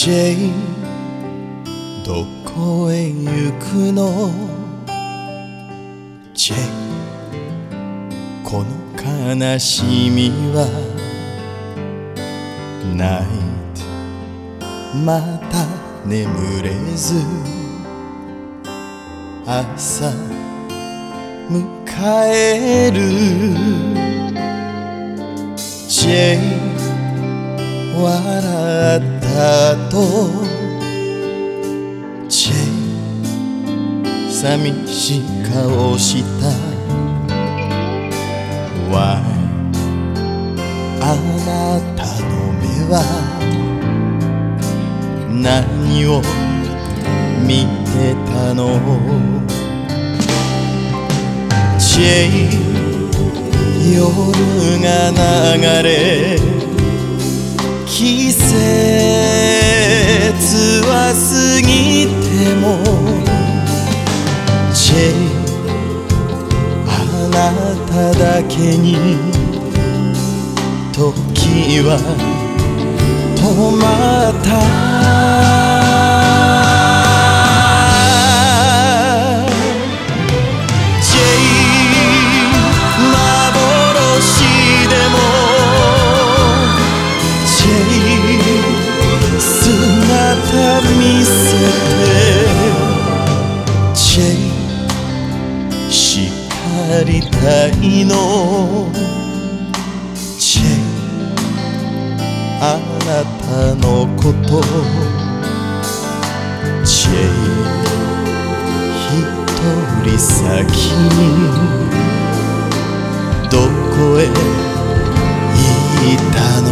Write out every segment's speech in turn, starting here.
ジェイどこへ行くのジェイこの悲しみは泣いてまた眠れず朝迎えるジェイ笑った後ジェイ寂しい顔したWhyあなたの目は何を見てたのジェイ夜が流れ季節は過ぎてもジェイあなただけに時は止まったジェイ幻でもジェイ姿見せてジェイ叱りたいのジェイあなたのことジェイ一人先にどこへ行ったの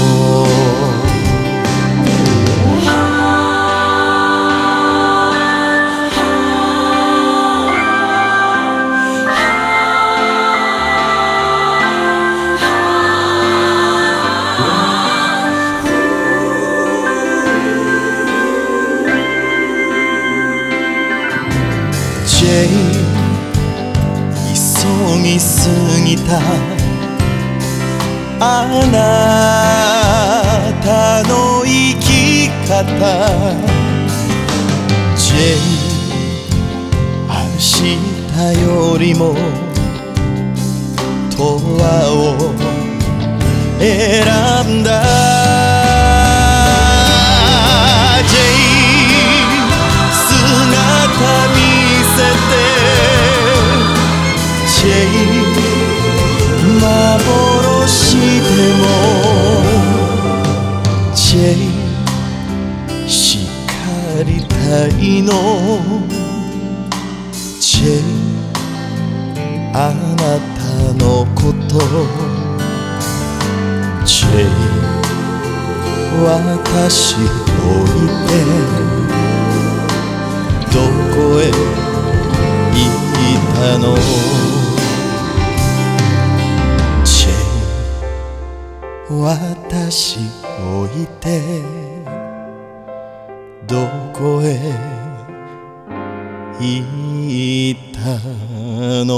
ジェイ急ぎすぎたあなたの生き方ジェイ明日よりも永遠を選んだジェイ姿見せてジェイ幻でもジェイ叱りたいのジェイあなたのことジェイ私を置いてどこへ行ったのジェイ私置いてどこへ行ったの